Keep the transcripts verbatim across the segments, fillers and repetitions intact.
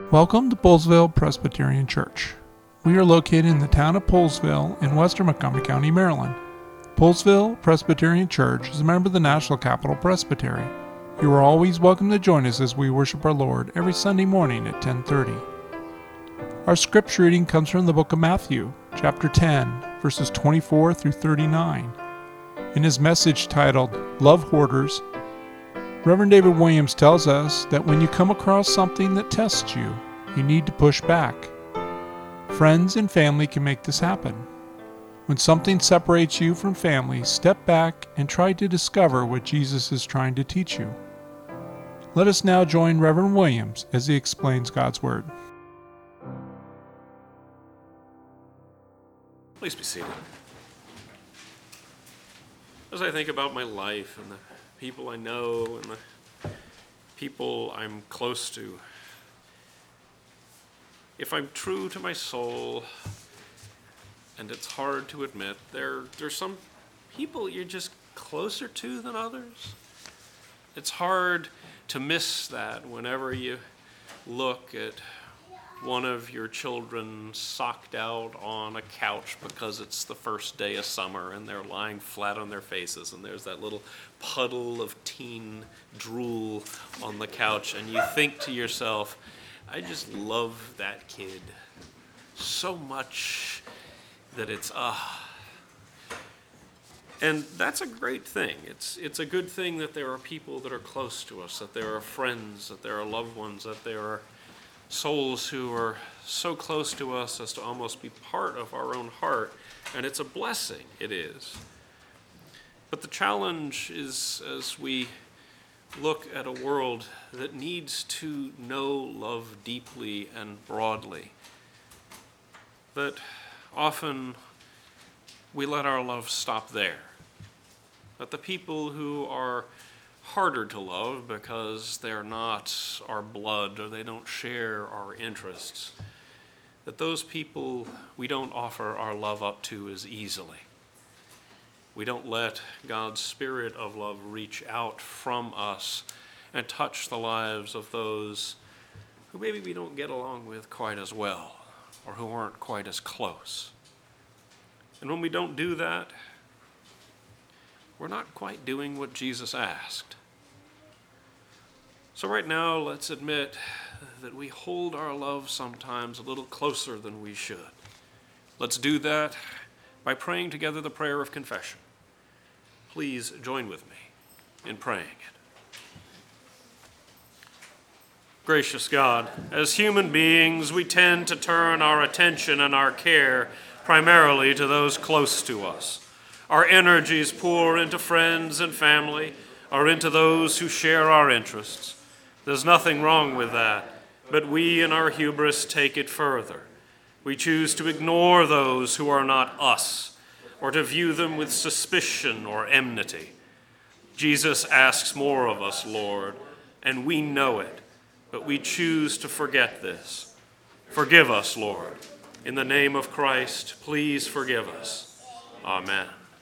Welcome to Poulsville Presbyterian Church. We are located in the town of Poulsville in western Montgomery County, Maryland. Poulsville Presbyterian Church is a member of the National Capital Presbytery. You are always welcome to join us as we worship our Lord every Sunday morning at ten thirty. Our scripture reading comes from the book of Matthew, chapter ten, verses twenty-four through thirty-nine. In his message titled, Love Hoarders, Reverend David Williams tells us that when you come across something that tests you, you need to push back. Friends and family can make this happen. When something separates you from family, step back and try to discover what Jesus is trying to teach you. Let us now join Reverend Williams as he explains God's Word. Please be seated. As I think about my life and the people I know and the people I'm close to, if I'm true to my soul, and it's hard to admit, there there's some people you're just closer to than others. It's hard to miss that whenever you look at one of your children socked out on a couch because it's the first day of summer and they're lying flat on their faces and there's that little puddle of teen drool on the couch, and you think to yourself, I just love that kid so much that it's ah. And that's a great thing. It's it's a good thing that there are people that are close to us, that there are friends, that there are loved ones, that there are souls who are so close to us as to almost be part of our own heart, and it's a blessing, it is. But the challenge is, as we look at a world that needs to know love deeply and broadly, that often we let our love stop there. That the people who are harder to love because they're not our blood or they don't share our interests, that those people we don't offer our love up to as easily. We don't let God's Spirit of love reach out from us and touch the lives of those who maybe we don't get along with quite as well or who aren't quite as close. And when we don't do that, we're not quite doing what Jesus asked. So right now, let's admit that we hold our love sometimes a little closer than we should. Let's do that by praying together the prayer of confession. Please join with me in praying it. Gracious God, as human beings, we tend to turn our attention and our care primarily to those close to us. Our energies pour into friends and family, or into those who share our interests. There's nothing wrong with that, but we in our hubris take it further. We choose to ignore those who are not us, or to view them with suspicion or enmity. Jesus asks more of us, Lord, and we know it, but we choose to forget this. Forgive us, Lord. In the name of Christ, please forgive us. Amen.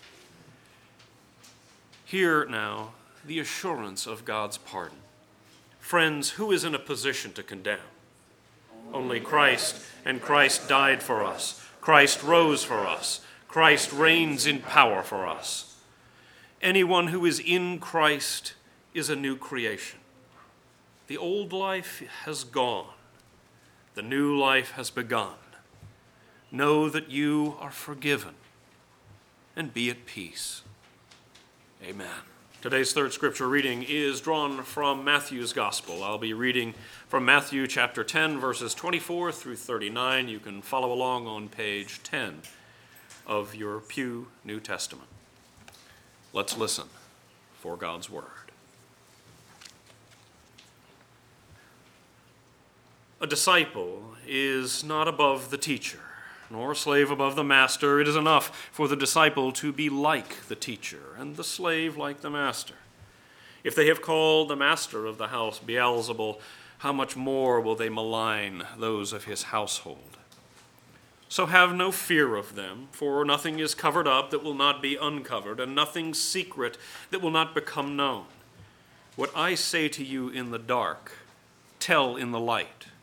Hear now the assurance of God's pardon. Friends, who is in a position to condemn? Only Christ, and Christ died for us. Christ rose for us. Christ reigns in power for us. Anyone who is in Christ is a new creation. The old life has gone. The new life has begun. Know that you are forgiven, and be at peace. Amen. Today's third scripture reading is drawn from Matthew's Gospel. I'll be reading from Matthew chapter ten, verses twenty-four through thirty-nine. You can follow along on page ten of your Pew New Testament. Let's listen for God's Word. A disciple is not above the teacher, nor a slave above the master. It is enough for the disciple to be like the teacher, and the slave like the master. If they have called the master of the house Beelzebul, how much more will they malign those of his household? So have no fear of them, for nothing is covered up that will not be uncovered, and nothing secret that will not become known. What I say to you in the dark, tell in the light.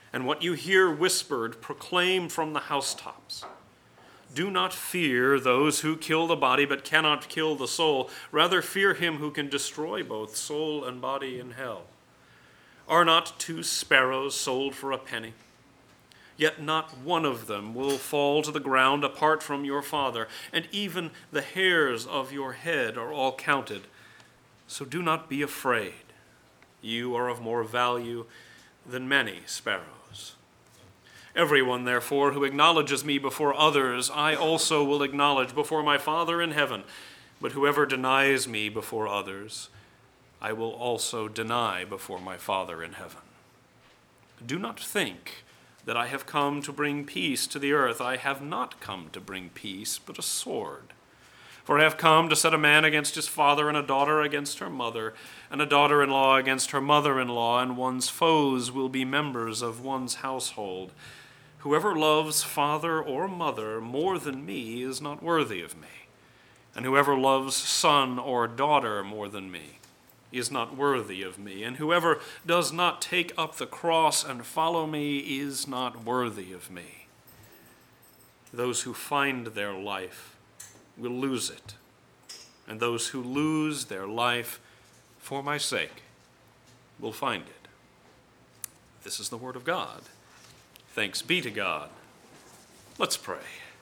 And what you hear whispered, proclaim from the housetops. Do not fear those who kill the body but cannot kill the soul. Rather fear him who can destroy both soul and body in hell. Are not two sparrows sold for a penny? Yet not one of them will fall to the ground apart from your Father, and even the hairs of your head are all counted. So do not be afraid. You are of more value than many sparrows. Everyone, therefore, who acknowledges me before others, I also will acknowledge before my Father in heaven. But whoever denies me before others, I will also deny before my Father in heaven. Do not think that I have come to bring peace to the earth. I have not come to bring peace, but a sword. For I have come to set a man against his father, and a daughter against her mother, and a daughter-in-law against her mother-in-law, and one's foes will be members of one's household. Whoever loves father or mother more than me is not worthy of me, and whoever loves son or daughter more than me is not worthy of me, and whoever does not take up the cross and follow me is not worthy of me. Those who find their life will lose it, and those who lose their life for my sake will find it. This is the word of God. Thanks be to God. Let's pray.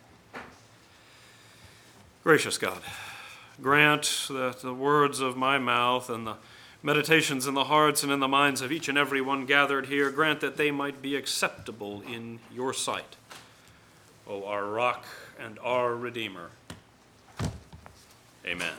Gracious God, grant that the words of my mouth and the meditations in the hearts and in the minds of each and every one gathered here, grant that they might be acceptable in your sight, O our rock and our Redeemer. Amen.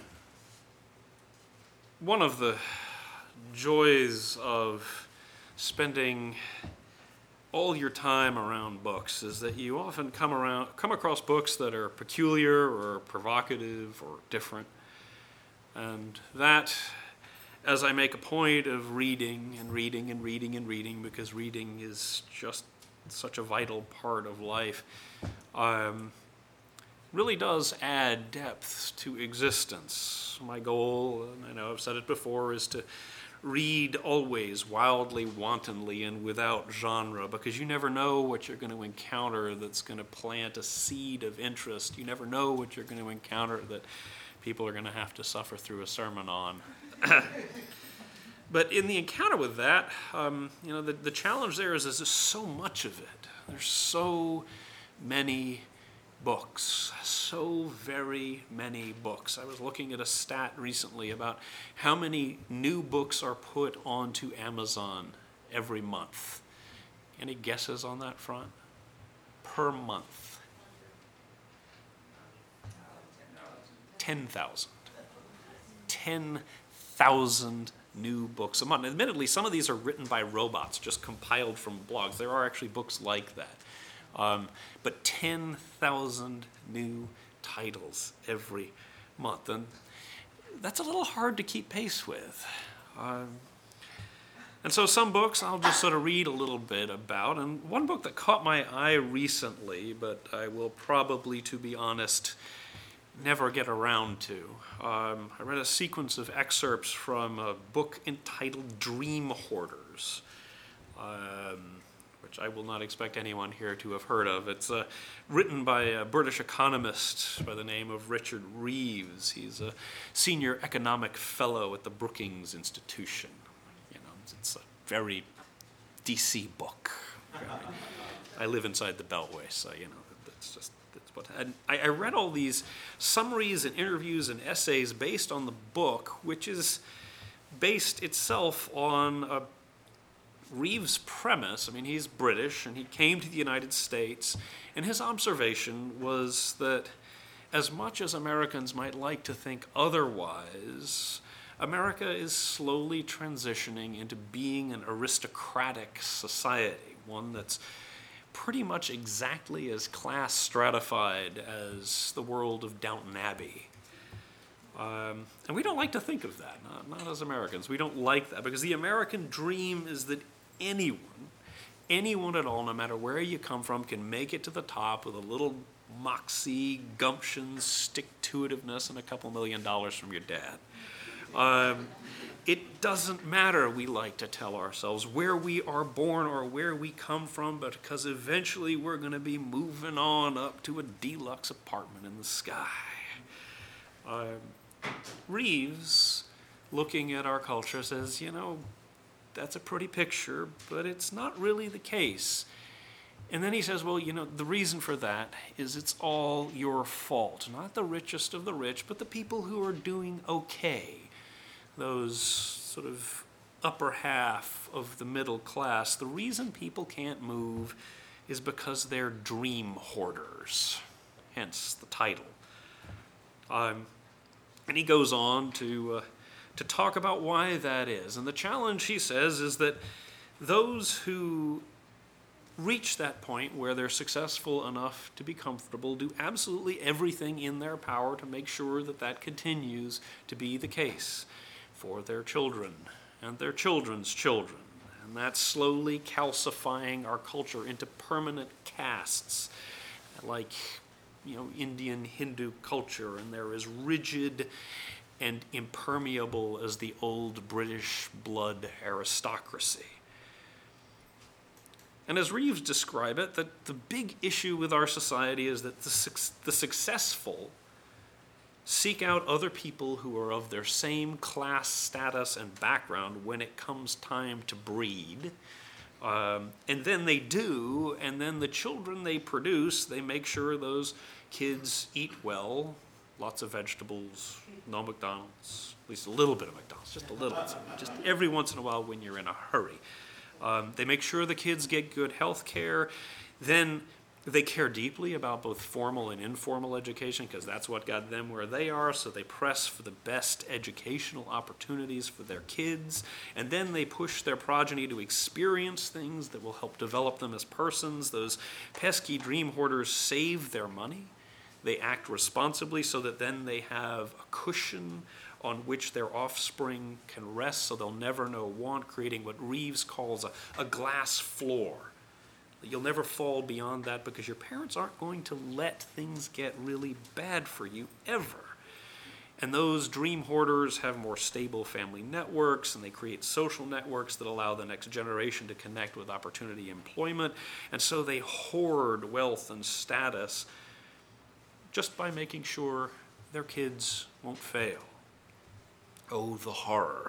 One of the joys of spending all your time around books is that you often come around come across books that are peculiar or provocative or different. And that, as I make a point of reading and reading and reading and reading, because reading is just such a vital part of life, um, really does add depth to existence. My goal, and I know I've said it before, is to read always wildly, wantonly, and without genre, because you never know what you're going to encounter that's going to plant a seed of interest. You never know what you're going to encounter that people are going to have to suffer through a sermon on. But in the encounter with that, um, you know, the, the challenge there is there's just so much of it. There's so many books, so very many books. I was looking at a stat recently about how many new books are put onto Amazon every month. Any guesses on that front? Per month. ten thousand. ten thousand new books a month. Admittedly, some of these are written by robots, just compiled from blogs. There are actually books like that. Um, but ten thousand new titles every month. And that's a little hard to keep pace with. Um, and so some books I'll just sort of read a little bit about. And one book that caught my eye recently, but I will probably, to be honest, never get around to. Um, I read a sequence of excerpts from a book entitled Dream Hoarders. Um, which I will not expect anyone here to have heard of. It's uh, written by a British economist by the name of Richard Reeves. He's a senior economic fellow at the Brookings Institution. You know, it's a very D C book. I live inside the Beltway, so you know, that's just that's what. And I, I read all these summaries and interviews and essays based on the book, which is based itself on a Reeves' premise. I mean, he's British, and he came to the United States, and his observation was that as much as Americans might like to think otherwise, America is slowly transitioning into being an aristocratic society, one that's pretty much exactly as class stratified as the world of Downton Abbey. Um, and we don't like to think of that, not, not as Americans. We don't like that, because the American dream is that anyone, anyone at all, no matter where you come from, can make it to the top with a little moxie, gumption, stick-to-itiveness, and a couple million dollars from your dad. Um, It doesn't matter, we like to tell ourselves, where we are born or where we come from, but because eventually we're going to be moving on up to a deluxe apartment in the sky. Uh, Reeves, looking at our culture, says, you know, that's a pretty picture, but it's not really the case. And then he says, well, you know, the reason for that is it's all your fault. Not the richest of the rich, but the people who are doing okay. Those sort of upper half of the middle class. The reason people can't move is because they're dream hoarders, hence the title. Um, and he goes on to, uh, to talk about why that is. And the challenge, he says, is that those who reach that point where they're successful enough to be comfortable do absolutely everything in their power to make sure that that continues to be the case for their children and their children's children. And that's slowly calcifying our culture into permanent castes, like, you know, Indian Hindu culture, and they're as rigid and impermeable as the old British blood aristocracy. And as Reeves described it, that the big issue with our society is that the, the successful seek out other people who are of their same class, status, and background when it comes time to breed. Um, and then they do, and then the children they produce, they make sure those kids eat well, lots of vegetables, no McDonald's, at least a little bit of McDonald's, just a little, just every once in a while when you're in a hurry. Um, they make sure the kids get good health care. Then they care deeply about both formal and informal education because that's what got them where they are, so they press for the best educational opportunities for their kids, and then they push their progeny to experience things that will help develop them as persons. Those pesky dream hoarders save their money. They act responsibly so that then they have a cushion on which their offspring can rest so they'll never know want, creating what Reeves calls a, a glass floor. You'll never fall beyond that because your parents aren't going to let things get really bad for you ever. And those dream hoarders have more stable family networks, and they create social networks that allow the next generation to connect with opportunity employment. And so they hoard wealth and status just by making sure their kids won't fail. Oh, the horror.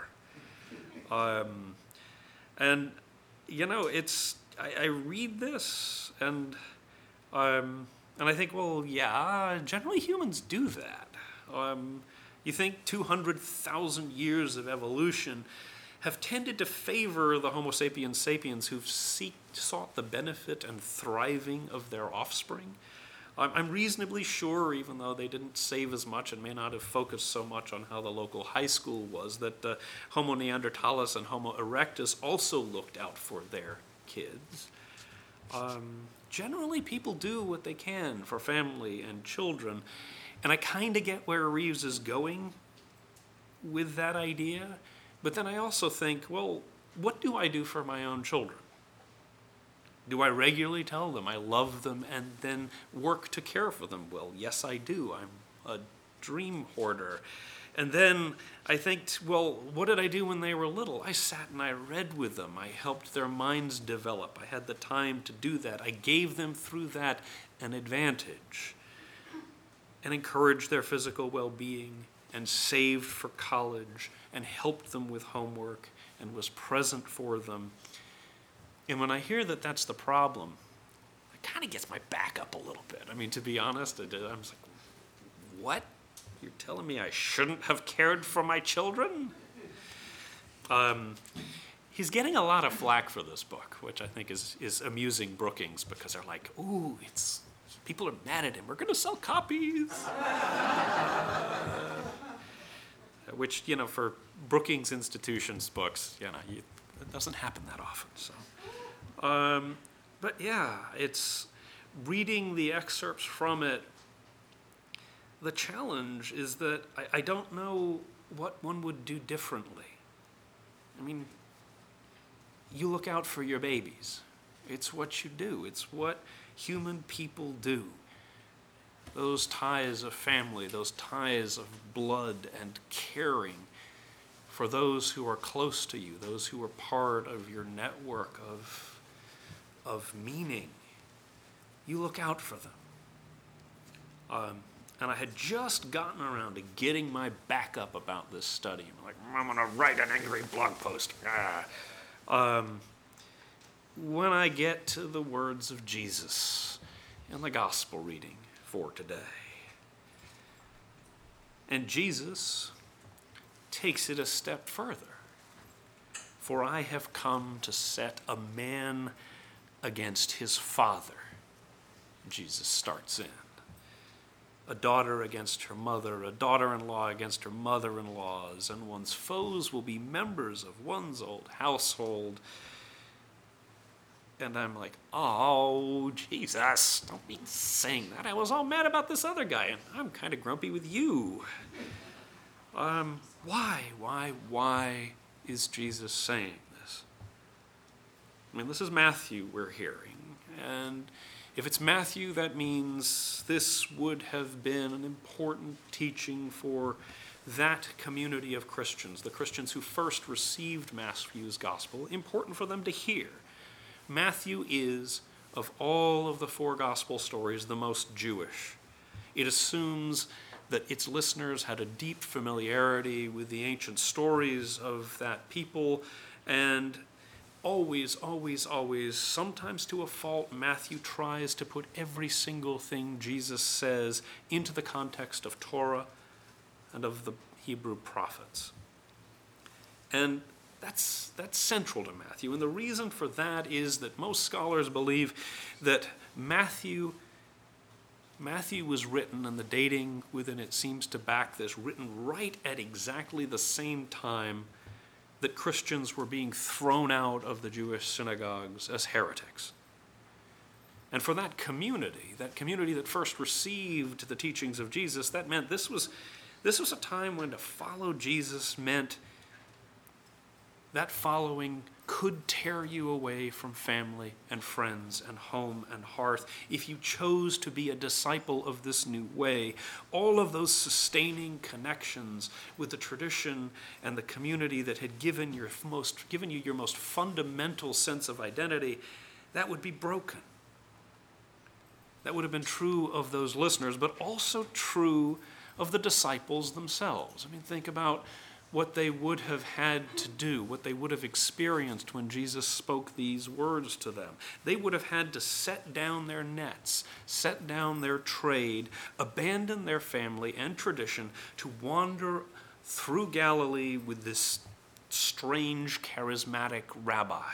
Um, and, you know, it's... I, I read this, and um, and I think, well, yeah, generally humans do that. Um, you think two hundred thousand years of evolution have tended to favor the Homo sapiens sapiens who've seek, sought the benefit and thriving of their offspring. I'm, I'm reasonably sure, even though they didn't save as much and may not have focused so much on how the local high school was, that uh, Homo neanderthalis and Homo erectus also looked out for their kids. Um, generally, people do what they can for family and children, and I kind of get where Reeves is going with that idea, but then I also think, well, what do I do for my own children? Do I regularly tell them I love them and then work to care for them? Well, yes, I do. I'm a dream hoarder. And then I think, well, what did I do when they were little? I sat and I read with them. I helped their minds develop. I had the time to do that. I gave them through that an advantage and encouraged their physical well-being and saved for college and helped them with homework and was present for them. And when I hear that that's the problem, it kind of gets my back up a little bit. I mean, to be honest, I did, I was like, what? You're telling me I shouldn't have cared for my children? Um, he's getting a lot of flack for this book, which I think is, is amusing Brookings, because they're like, ooh, it's, people are mad at him. We're going to sell copies. uh, which, you know, for Brookings Institution's books, you know, you, it doesn't happen that often. So, um, but yeah, it's reading the excerpts from it. The challenge is that I, I don't know what one would do differently. I mean, you look out for your babies. It's what you do. It's what human people do. Those ties of family, those ties of blood and caring for those who are close to you, those who are part of your network of, of meaning. You look out for them. Um, and I had just gotten around to getting my back up about this study. I'm like, I'm going to write an angry blog post. Ah. Um, when I get to the words of Jesus in the gospel reading for today. And Jesus takes it a step further. For I have come to set a man against his father. Jesus starts in. A daughter against her mother, a daughter-in-law against her mother-in-laws, and one's foes will be members of one's old household. And I'm like, oh, Jesus, don't be saying that. I was all mad about this other guy, and I'm kind of grumpy with you. Um, why, why, why is Jesus saying this? I mean, this is Matthew we're hearing, and if it's Matthew, that means this would have been an important teaching for that community of Christians, the Christians who first received Matthew's gospel, important for them to hear. Matthew is, of all of the four gospel stories, the most Jewish. It assumes that its listeners had a deep familiarity with the ancient stories of that people, and always, always, always, sometimes to a fault, Matthew tries to put every single thing Jesus says into the context of Torah and of the Hebrew prophets. And that's, that's central to Matthew. And the reason for that is that most scholars believe that Matthew, Matthew was written, and the dating within it seems to back this, written right at exactly the same time that Christians were being thrown out of the Jewish synagogues as heretics. And for that community, that community that first received the teachings of Jesus, that meant this was, this was a time when to follow Jesus meant that following could tear you away from family and friends and home and hearth if you chose to be a disciple of this new way. All of those sustaining connections with the tradition and the community that had given your most given you your most fundamental sense of identity, that would be broken. That would have been true of those listeners, but also true of the disciples themselves. I mean, think about what they would have had to do, what they would have experienced when Jesus spoke these words to them. They would have had to set down their nets, set down their trade, abandon their family and tradition to wander through Galilee with this strange, charismatic rabbi.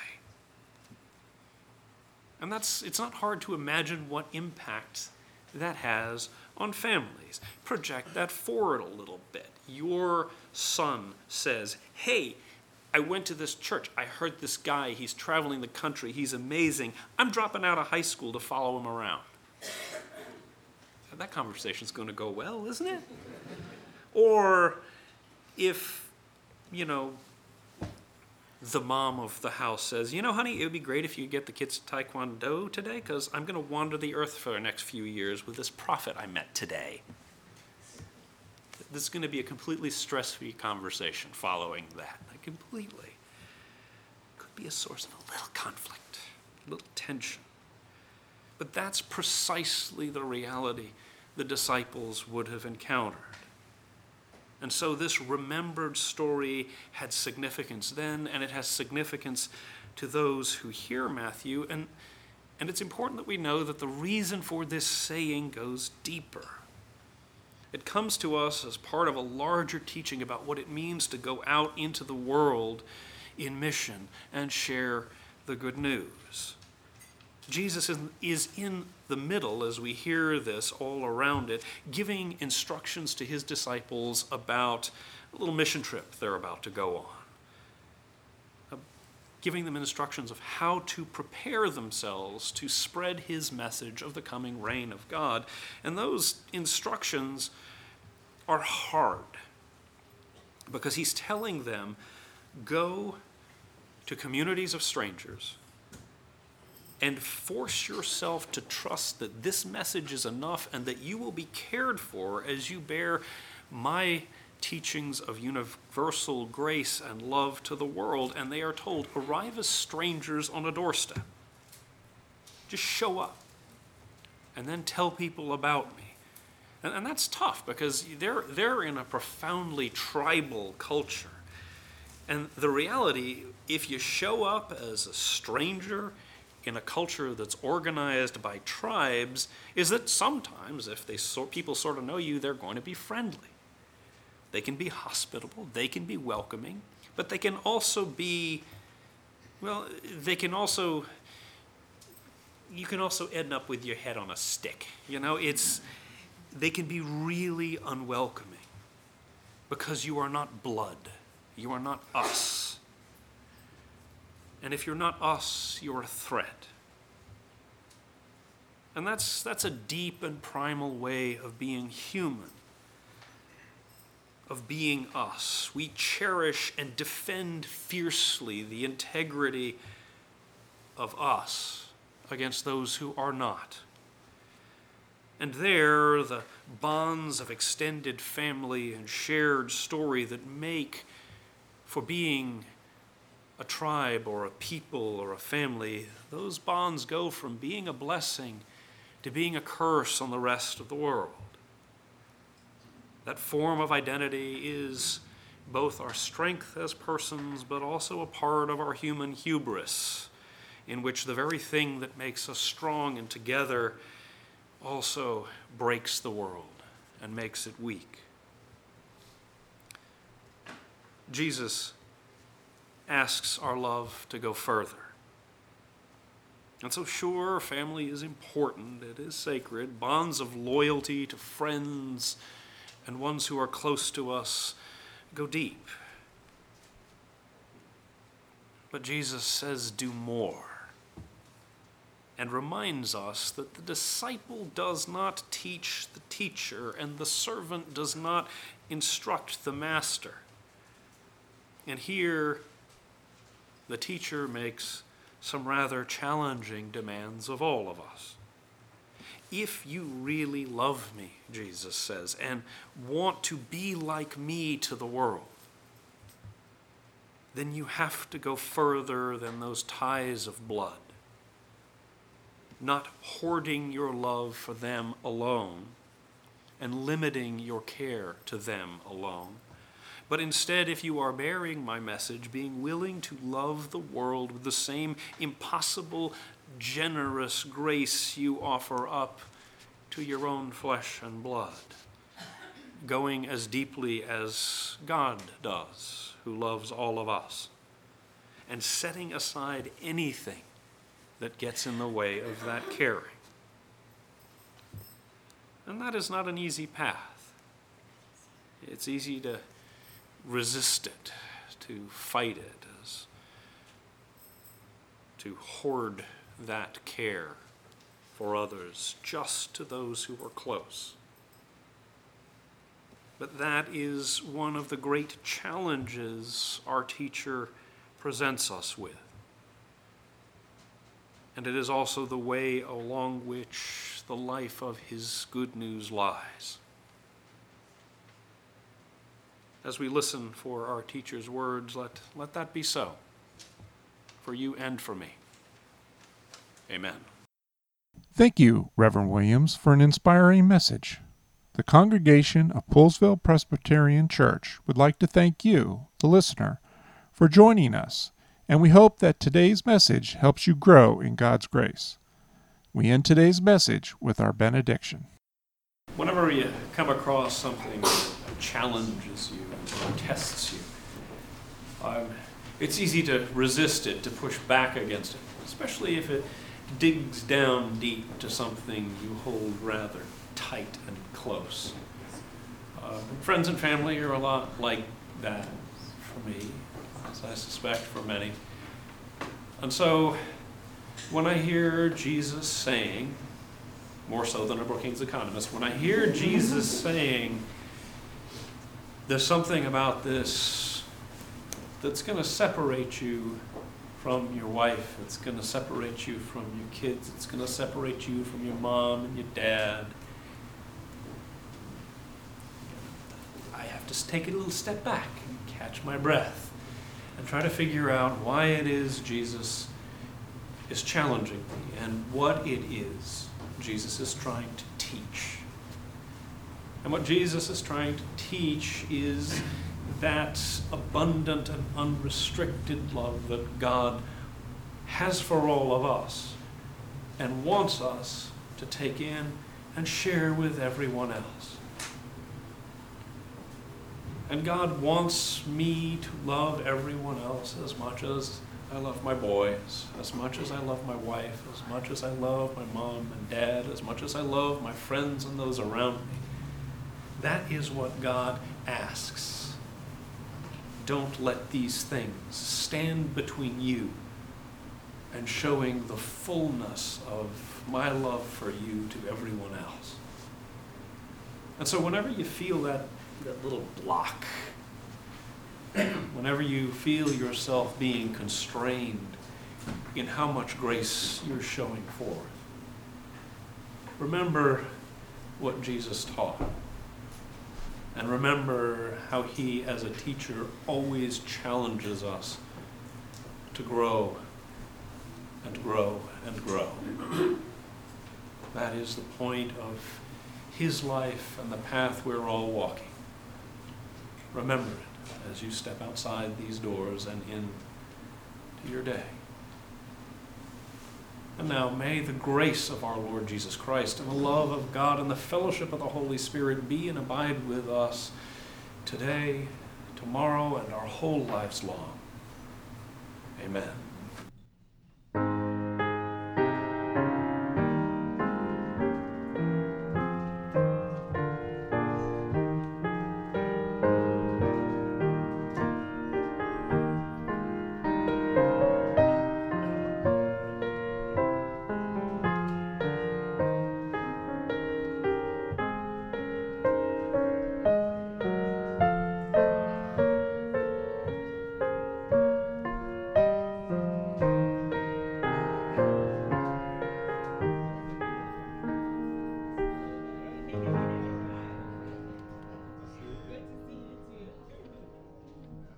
And that's, it's not hard to imagine what impact that has on families. Project that forward a little bit. Your son says, hey, I went to this church. I heard this guy. He's traveling the country. He's amazing. I'm dropping out of high school to follow him around. That conversation's going to go well, isn't it? Or if, you know, the mom of the house says, you know, honey, it would be great if you get the kids to Taekwondo today because I'm going to wander the earth for the next few years with this prophet I met today. This is going to be a completely stress-free conversation following that. Completely. Could be a source of a little conflict, a little tension. But that's precisely the reality the disciples would have encountered. And so this remembered story had significance then, and it has significance to those who hear Matthew. And, and it's important that we know that the reason for this saying goes deeper. It comes to us as part of a larger teaching about what it means to go out into the world in mission and share the good news. Jesus is in the middle, as we hear this all around it, giving instructions to his disciples about a little mission trip they're about to go on. Giving them instructions of how to prepare themselves to spread his message of the coming reign of God. And those instructions are hard because he's telling them, go to communities of strangers and force yourself to trust that this message is enough and that you will be cared for as you bear my teachings of universal grace and love to the world, and they are told, arrive as strangers on a doorstep. Just show up, and then tell people about me. And, and that's tough, because they're, they're in a profoundly tribal culture. And the reality, if you show up as a stranger in a culture that's organized by tribes, is that sometimes, if they so, people sort of know you, they're going to be friendly. They can be hospitable, they can be welcoming, but they can also be, well, they can also, you can also end up with your head on a stick. You know, it's, they can be really unwelcoming because you are not blood. You are not us. And if you're not us, you're a threat. And that's, that's a deep and primal way of being human, of being us. We cherish and defend fiercely the integrity of us against those who are not. And there, the bonds of extended family and shared story that make for being a tribe or a people or a family, those bonds go from being a blessing to being a curse on the rest of the world. That form of identity is both our strength as persons, but also a part of our human hubris, in which the very thing that makes us strong and together also breaks the world and makes it weak. Jesus asks our love to go further. And so sure, family is important, it is sacred. Bonds of loyalty to friends and ones who are close to us go deep. But Jesus says, do more, and reminds us that the disciple does not teach the teacher, and the servant does not instruct the master. And here, the teacher makes some rather challenging demands of all of us. If you really love me, Jesus says, and want to be like me to the world, then you have to go further than those ties of blood, not hoarding your love for them alone and limiting your care to them alone. But instead, if you are bearing my message, being willing to love the world with the same impossible, generous grace you offer up to your own flesh and blood, going as deeply as God does, who loves all of us, and setting aside anything that gets in the way of that caring. And that is not an easy path. It's easy to resist it, to fight it, as to hoard that care for others just to those who are close. But that is one of the great challenges our teacher presents us with. And it is also the way along which the life of his good news lies. As we listen for our teacher's words, let, let that be so, for you and for me. Amen. Thank you, Reverend Williams, for an inspiring message. The congregation of Poolesville Presbyterian Church would like to thank you, the listener, for joining us, and we hope that today's message helps you grow in God's grace. We end today's message with our benediction. Whenever you come across something that challenges you or tests you, um, it's easy to resist it, to push back against it, especially if it digs down deep to something you hold rather tight and close. Uh, friends and family are a lot like that for me, as I suspect for many. And so when I hear Jesus saying, more so than a Brookings economist, when I hear Jesus saying, there's something about this that's going to separate you from your wife, it's going to separate you from your kids, it's going to separate you from your mom and your dad, I have have to take a little step back and catch my breath and try to figure out why it is Jesus is challenging me and what it is Jesus is trying to teach. And what Jesus is trying to teach is that abundant and unrestricted love that God has for all of us and wants us to take in and share with everyone else. And God wants me to love everyone else as much as I love my boys, as much as I love my wife, as much as I love my mom and dad, as much as I love my friends and those around me. That is what God asks. Don't let these things stand between you and showing the fullness of my love for you to everyone else. And so whenever you feel that, that little block, whenever you feel yourself being constrained in how much grace you're showing forth, remember what Jesus taught. And remember how he, as a teacher, always challenges us to grow and grow and grow. That is the point of his life and the path we're all walking. Remember it as you step outside these doors and into your day. And now may the grace of our Lord Jesus Christ and the love of God and the fellowship of the Holy Spirit be and abide with us today, tomorrow, and our whole lives long. Amen.